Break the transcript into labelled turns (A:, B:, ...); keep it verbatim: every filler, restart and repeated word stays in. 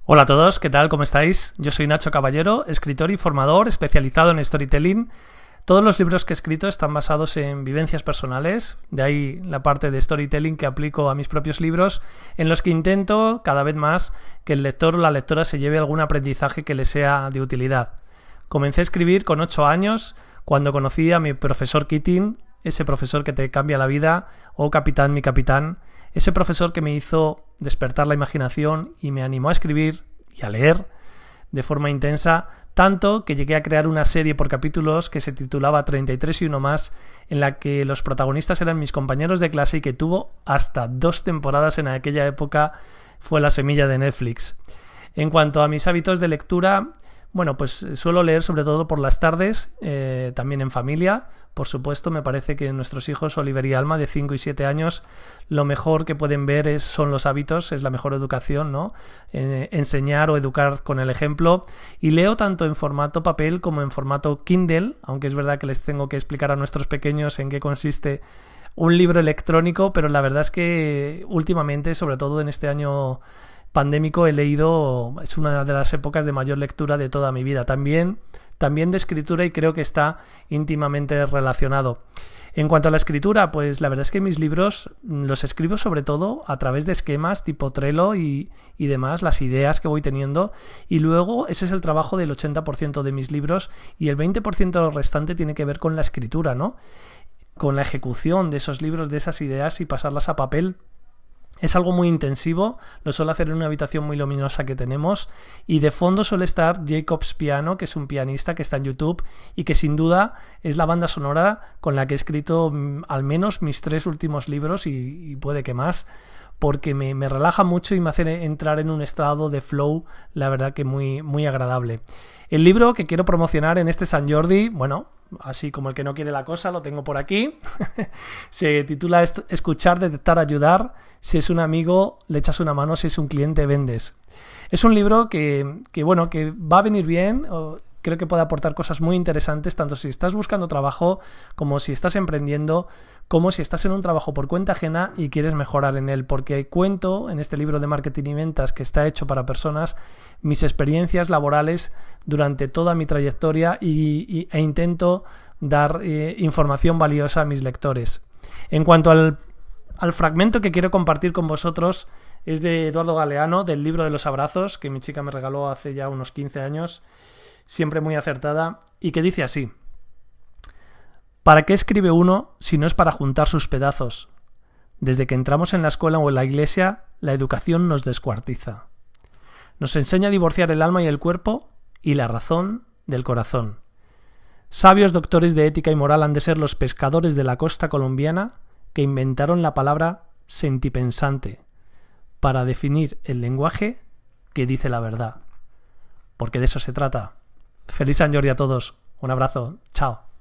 A: Hola a todos, ¿qué tal? ¿Cómo estáis? Yo soy Nacho Caballero, escritor y formador especializado en storytelling. Todos los libros que he escrito están basados en vivencias personales, de ahí la parte de storytelling que aplico a mis propios libros, en los que intento cada vez más que el lector o la lectora se lleve algún aprendizaje que le sea de utilidad. Comencé a escribir con ocho años, cuando conocí a mi profesor Keating, ese profesor que te cambia la vida, o Capitán, mi capitán, ese profesor que me hizo despertar la imaginación y me animó a escribir y a leer de forma intensa, tanto que llegué a crear una serie por capítulos que se titulaba treinta y tres y uno más, en la que los protagonistas eran mis compañeros de clase y que tuvo hasta dos temporadas en aquella época. Fue la semilla de Netflix. En cuanto a mis hábitos de lectura, bueno, pues suelo leer sobre todo por las tardes, eh, también en familia. Por supuesto, me parece que nuestros hijos, Oliver y Alma, de cinco y siete años, lo mejor que pueden ver es, son los hábitos, es la mejor educación, ¿no? Eh, enseñar o educar con el ejemplo. Y leo tanto en formato papel como en formato Kindle, aunque es verdad que les tengo que explicar a nuestros pequeños en qué consiste un libro electrónico, pero la verdad es que últimamente, sobre todo en este año pandémico, he leído, es una de las épocas de mayor lectura de toda mi vida, también, también de escritura, y creo que está íntimamente relacionado. En cuanto a la escritura, pues la verdad es que mis libros los escribo sobre todo a través de esquemas tipo Trello y, y demás, las ideas que voy teniendo, y luego ese es el trabajo del ochenta por ciento de mis libros, y el veinte por ciento restante tiene que ver con la escritura, ¿no? Con la ejecución de esos libros, de esas ideas y pasarlas a papel. Es algo muy intensivo, lo suelo hacer en una habitación muy luminosa que tenemos, y de fondo suele estar Jacob's Piano, que es un pianista que está en YouTube y que sin duda es la banda sonora con la que he escrito al menos mis tres últimos libros y, y puede que más, porque me, me relaja mucho y me hace entrar en un estado de flow, la verdad que muy, muy agradable. El libro que quiero promocionar en este Sant Jordi, bueno, así como el que no quiere la cosa, lo tengo por aquí. Se titula Escuchar, detectar, ayudar. Si es un amigo, le echas una mano. Si es un cliente, vendes. Es un libro que, que bueno, que va a venir bien. Creo que puede aportar cosas muy interesantes, tanto si estás buscando trabajo, como si estás emprendiendo, como si estás en un trabajo por cuenta ajena y quieres mejorar en él, porque cuento en este libro de marketing y ventas, que está hecho para personas, mis experiencias laborales durante toda mi trayectoria y, y, e intento dar eh, información valiosa a mis lectores. En cuanto al, al fragmento que quiero compartir con vosotros, es de Eduardo Galeano, del libro de los abrazos, que mi chica me regaló hace ya unos quince años, siempre muy acertada, y que dice así: ¿para qué escribe uno si no es para juntar sus pedazos? Desde que entramos en la escuela o en la iglesia, la educación nos descuartiza. Nos enseña a divorciar el alma y el cuerpo y la razón del corazón. Sabios doctores de ética y moral han de ser los pescadores de la costa colombiana que inventaron la palabra sentipensante para definir el lenguaje que dice la verdad. Porque de eso se trata. Feliz Sant Jordi a todos. Un abrazo. Chao.